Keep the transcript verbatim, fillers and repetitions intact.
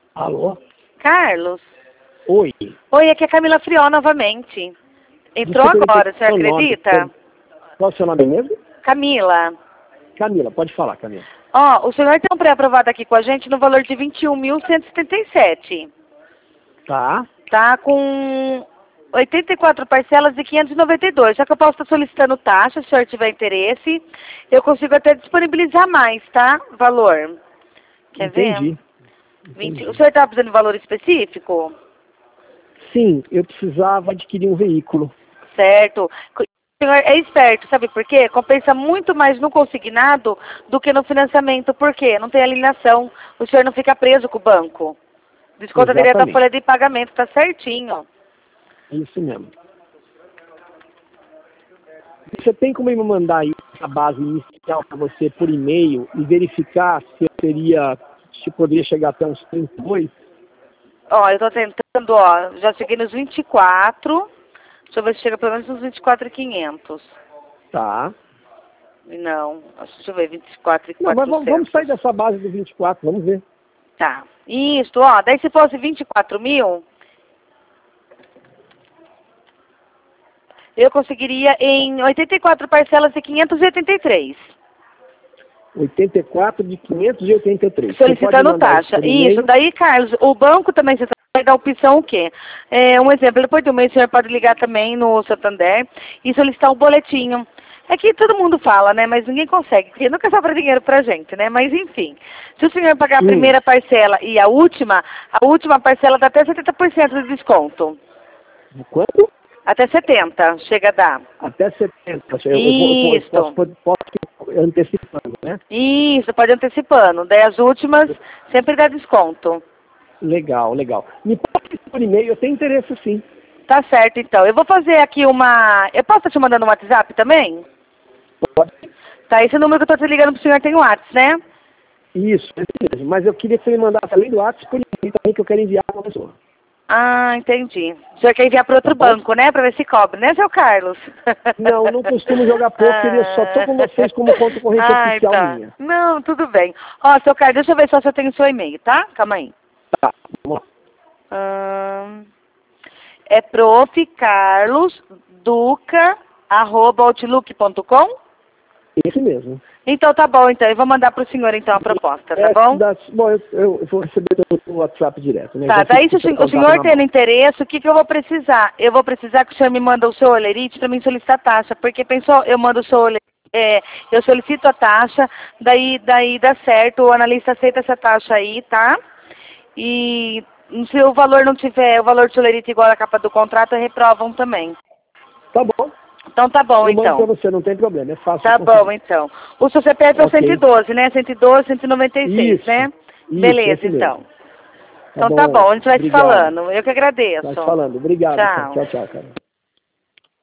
Alô? Carlos? Oi. Oi, aqui é Camila Friol novamente. Entrou Desculpa, agora, você seu nome. acredita? Qual é o seu nome mesmo? Camila. Camila, pode falar, Camila. Ó, o senhor tem um pré-aprovado aqui com a gente no valor de vinte e um mil cento e setenta e sete. Tá. Tá com oitenta e quatro parcelas de quinhentos e noventa e dois. Só que eu posso estar solicitando taxa, se o senhor tiver interesse. Eu consigo até disponibilizar mais, tá? Valor. Quer Entendi. ver? vinte... O senhor está precisando de valor específico? Sim, eu precisava adquirir um veículo. Certo. O senhor é esperto, sabe por quê? Compensa muito mais no consignado do que no financiamento. Por quê? Não tem alienação. O senhor não fica preso com o banco. Desconta direto da folha de pagamento, tá certinho. Isso mesmo. Você tem como me mandar aí a base inicial para você por e-mail e verificar se eu teria, se poderia chegar até uns trinta e dois? Ó, eu tô tentando, ó, já cheguei nos vinte e quatro. Deixa eu ver se chega pelo menos nos vinte e quatro mil e quinhentos. Tá. Não, deixa eu ver, vinte e quatro mil e Não, mas quatrocentos. vamos, vamos sair dessa base do vinte e quatro, vamos ver. Tá. Isso, ó, daí se fosse vinte e quatro mil, eu conseguiria em oitenta e quatro parcelas de quinhentos e oitenta e três. oitenta e quatro de quinhentos e oitenta e três. Solicitando taxa. Isso, daí, Carlos, o banco também você vai dar a opção o quê? É, um exemplo, depois de um mês o senhor pode ligar também no Santander e solicitar um boletinho. É que todo mundo fala, né? Mas ninguém consegue, porque nunca sobra dinheiro pra gente, né? Mas enfim, se o senhor pagar a primeira hum. parcela e a última, a última parcela dá até setenta por cento de desconto. De quanto? Até setenta, chega a dar. Até setenta. Eu, Isso. Eu, eu, posso, posso ir antecipando, né? Isso, pode ir antecipando. Daí as últimas sempre dá desconto. Legal, legal. Me passa por e-mail, eu tenho interesse sim. Tá certo, então. Eu vou fazer aqui uma... Eu posso estar te mandando um WhatsApp também? Pode. Tá, esse número que eu tô te ligando pro senhor tem o WhatsApp, né? Isso, é mesmo. Mas eu queria que você me mandasse além do WhatsApp por e-mail também, que eu quero enviar para uma pessoa. Ah, entendi. O senhor quer enviar para outro tá banco, né? Para ver se cobre, né, seu Carlos? Não, não costumo jogar pouco, ah. eu só tô com vocês como conta corrente Ai, oficial tá. minha. Não, tudo bem. Ó, seu Carlos, deixa eu ver só se eu tenho o seu e-mail, tá? Calma aí. Tá, vamos lá. Hum, é prof carlos duca arroba outlook ponto com? Esse mesmo. Então tá bom, então. Eu vou mandar pro senhor, então, a proposta, tá é, bom? Das, bom, eu, eu vou receber o WhatsApp direto, né? Tá, daí se o senhor, o senhor tendo interesse, o que que eu vou precisar? Eu vou precisar que o senhor me manda o seu olerite para mim solicitar a taxa, porque pensou, eu mando o seu olerite, é, eu solicito a taxa, daí, daí dá certo, o analista aceita essa taxa aí, tá? E se o valor não tiver, o valor do seu olerite igual à capa do contrato, reprovam também. Tá bom. Então tá bom, eu então. Pra você, não tem problema, é fácil. Tá bom, então. O seu C P F é o okay. cento e doze, né? cento e doze, cento e noventa e seis, isso, né? Isso, Beleza, então. Tá então bom, tá bom, a gente vai obrigado. te falando. Eu que agradeço. Vai te falando. Obrigado. Tchau, tchau, tchau, cara.